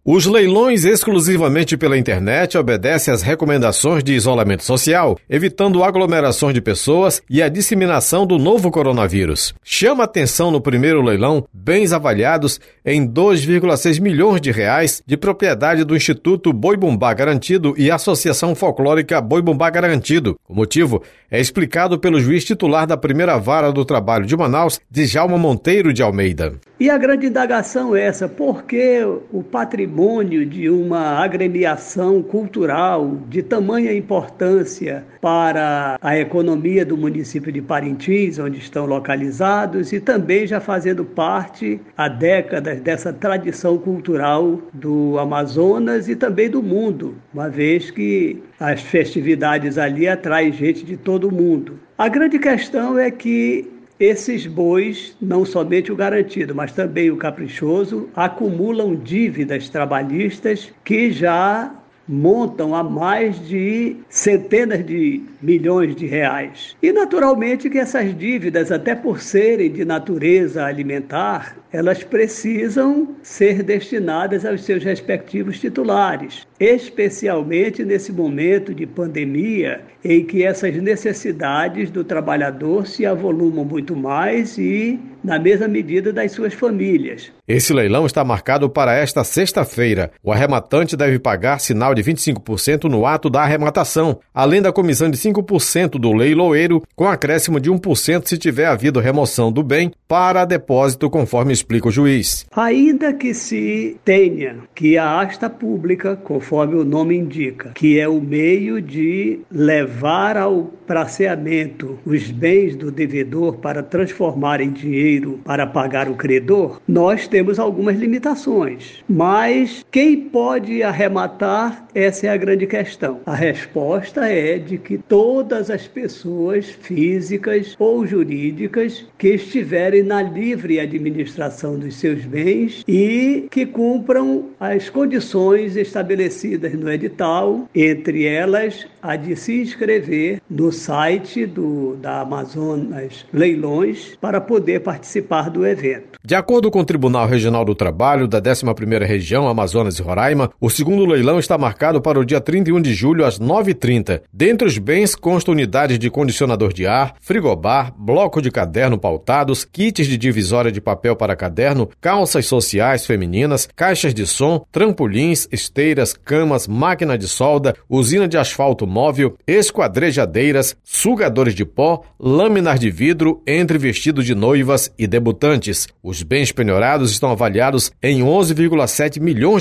Os leilões exclusivamente pela internet obedecem às recomendações de isolamento social, evitando aglomerações de pessoas e a disseminação do novo coronavírus. Chama atenção no primeiro leilão bens avaliados em R$ 2,6 milhões de propriedade do Instituto Boi Bumbá Garantido e Associação Folclórica Boi Bumbá Garantido. O motivo é explicado pelo juiz titular da primeira vara do trabalho de Manaus, Djalma Monteiro de Almeida. E a grande indagação é essa: por que o patrimônio de uma agremiação cultural de tamanha importância para a economia do município de Parintins, onde estão localizados, e também já fazendo parte há décadas dessa tradição cultural do Amazonas e também do mundo, uma vez que as festividades ali atraem gente de todo o mundo. A grande questão é que esses bois, não somente o garantido, mas também o caprichoso, acumulam dívidas trabalhistas que já montam a mais de centenas de milhões de reais. E naturalmente que essas dívidas, até por serem de natureza alimentar, elas precisam ser destinadas aos seus respectivos titulares, especialmente nesse momento de pandemia, em que essas necessidades do trabalhador se avolumam muito mais e na mesma medida das suas famílias. Esse leilão está marcado para esta sexta-feira. O arrematante deve pagar sinal de 25% no ato da arrematação, além da comissão de 5% do leiloeiro, com acréscimo de 1% se tiver havido remoção do bem para depósito, conforme explica o juiz. Ainda que se tenha que a asta pública, conforme o nome indica, que é o meio de levar ao praceamento os bens do devedor para transformar em dinheiro para pagar o credor, nós temos algumas limitações. Mas quem pode arrematar, essa é a grande questão. A resposta é de que todas as pessoas físicas ou jurídicas que estiverem na livre administração dos seus bens e que cumpram as condições estabelecidas no edital, entre elas a de se inscrever no site da Amazonas Leilões para poder participar do evento. De acordo com o Tribunal Regional do Trabalho da 11ª Região, Amazonas e Roraima, o segundo leilão está marcado para o dia 31 de julho às 9h30. Dentre os bens constam unidades de condicionador de ar, frigobar, bloco de caderno pautados, kits de divisória de papel para caderno, calças sociais femininas, caixas de som, trampolins, esteiras, camas, máquina de solda, usina de asfalto móvel, esquadrejadeiras, sugadores de pó, lâminas de vidro, entre vestidos de noivas e debutantes. Os bens penhorados estão avaliados em R$ 11,7 milhões.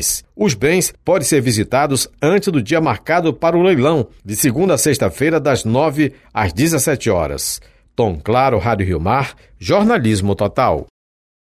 Os bens podem ser visitados antes do dia marcado para o leilão, de segunda a sexta-feira, das 9 às 17 horas. Tom Claro, Rádio Rio Mar, Jornalismo Total.